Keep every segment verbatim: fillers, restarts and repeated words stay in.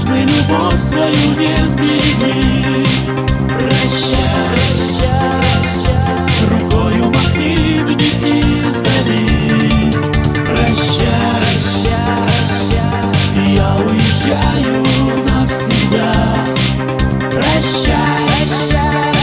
ж мы любовь свою не сберегли? Прощай, прощай, рукою махни мне издали. Прощай, прощай, я уезжаю навсегда. Прощай, прощай,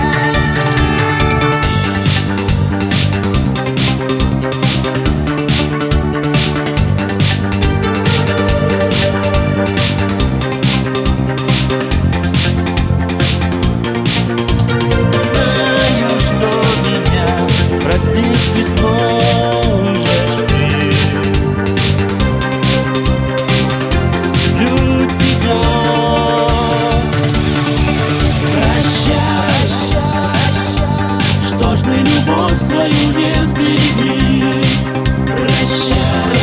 знаю, что меня простить не сможешь ты. Люблю тебя. Прощай, что ж мы любовь свою не сберегли? Прощай,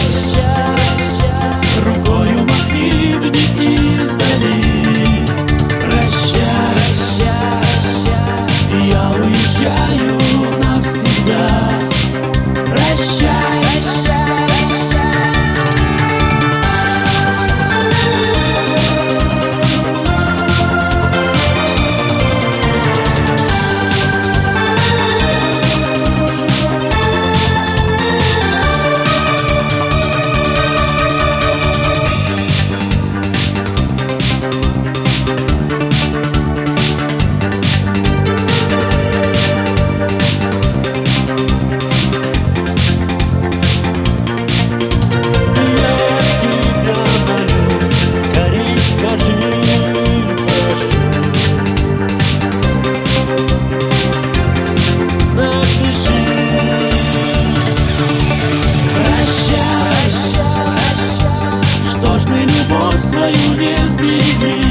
рукою махни мне издали. Прощай, я уезжаю навсегда. Прощай, любовь свою не сберегли.